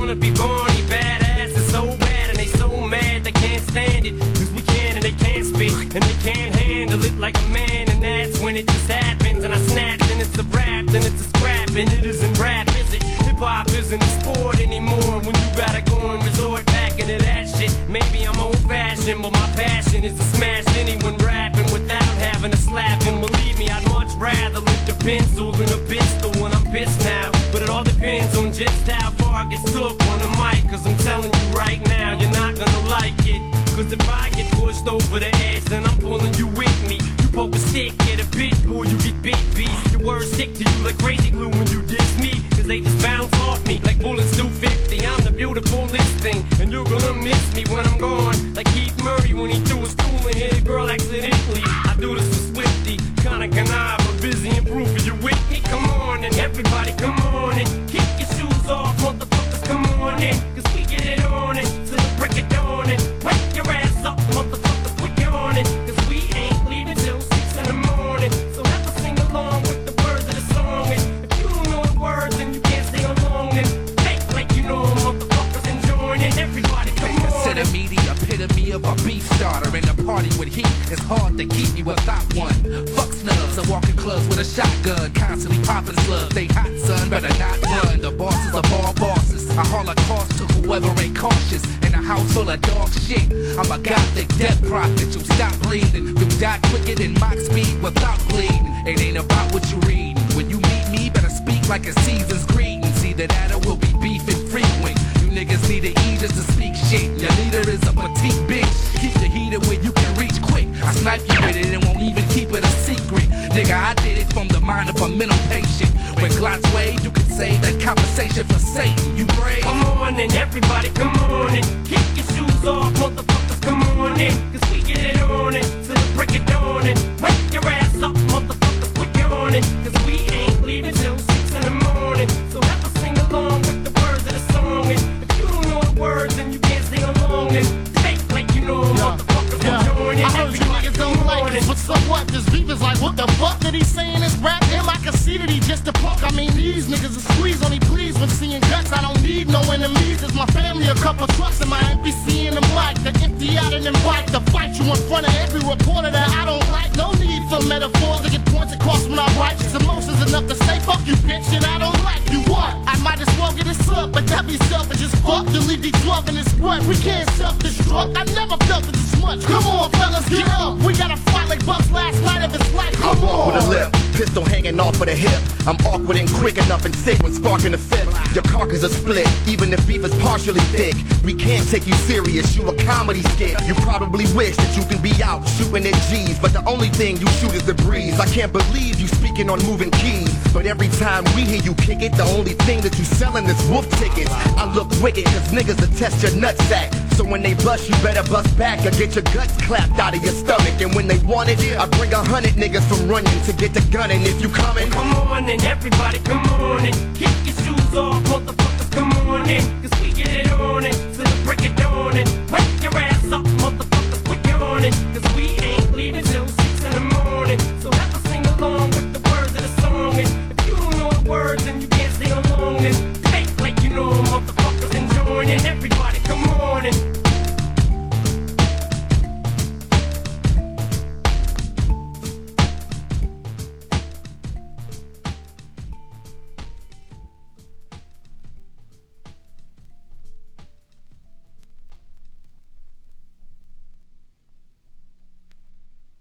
wanna be Barney, badass is so bad and they so mad they can't stand it. Cause we can and they can't spit and they can't handle it like a man. And that's when it just happens and I snap and it's a rap, then it's a scrap and it isn't rap, is it? Hip-hop isn't a sport anymore when you gotta go and resort back into that shit. Maybe I'm old-fashioned, but my passion is to smash anyone rapping without having to slap him. Believe me, I'd much rather lift a pencil than a pistol when I'm pissed now. But it all depends on just how far I get stuck on the mic. Cause I'm telling you right now, you're not gonna like it. Cause if I get pushed over the edge, then I'm pulling you with me. You poke a stick at a pit bull, you get bit beast. Your words stick to you like crazy glue when you diss me. Cause they just bounce off me like bullets do 50. I'm the beautiful listing, and you're gonna miss me when I'm gone. Like Keith Murray when he threw a stool and hit a girl accidentally. I do this for Swifty, kinda canava, busy improving. You with me? Come on and everybody come on and kick your shoes off, motherfuckers, come on in. Cause we get it on it till the break of dawn and wake your ass up, motherfuckers, put you on it. Cause we ain't leaving till 6 in the morning. So have to sing along with the words of the song. And if you don't know the words and you can't sing along, then fake like you know motherfuckers and join in. Everybody come on. Consider me the epitome of a beef starter. In a party with heat, it's hard to keep me without one. Fuck snubs, I walk in clubs with a shotgun, constantly popping slugs. They hot, son, better not run. The bosses of all bosses, I haul a cost to whoever ain't cautious. In a house full of dog shit, I'm a gothic death prophet. You stop bleeding, you die quicker than Mach speed without bleeding. It ain't about what you read. When you meet me, better speak like a season's greetings. Either that or we'll be beefing frequent. You niggas need to eat just to speak shit. Your leader is a petite bitch. Keep the heater where you can reach quick. I snipe you with it and won't even keep it a secret. Nigga, I did it from the mind of a mental patient. When Glocks wave, you can save that conversation for Satan. You brave? Come on and everybody come on and kick your shoes off, motherfuckers, come on in. Cause we get it on it till the break of dawn and wake your ass up, motherfuckers, put you on it. Cause we ain't leaving till 6 in the morning. So have to sing along with the words of the song. And if you don't know the words and you can't sing along, then fake like you know motherfuckers will join in. I heard you niggas don't like this, but so what? This beef is like, what the fuck that he's saying is rap? Him, I can see that he just a punk. I mean, these niggas are squeeze on he please when seeing guts. I don't need no enemies. It's my family, a couple trucks in my MPC and the mic. The empty out and invite to fight you in front of every reporter that I don't like. No need for metaphors to get points across when I write. Just emotions enough to say, fuck you, bitch, and I don't like you. What? I might as well get this up, but that be selfish as fuck. Delete these 12 in this squad. We can't self-destruct. I never felt it this much. Come on, fellas, get up. We gotta fight like Bucks last night of his life. Come on. With a lip, pistol hanging off of the hip. I'm awkward and quick enough and sick when sparking the fifth. Your carcass is split, even if beef is partially thick. We can't take you serious, you a comedy skit. You probably wish that you can be out shooting at G's, but the only thing you shoot is the breeze. I can't believe you speaking on moving keys, but every time we hear you kick it, the only thing that you selling is wolf tickets. I look wicked cause niggas will test your nutsack. So when they bust, you better bust back or get your guts clapped out of your stomach. And when they want it, I bring 100 niggas from running to get the gun. And if you coming, come on and everybody come on and kick your shoes off, motherfuckers, come on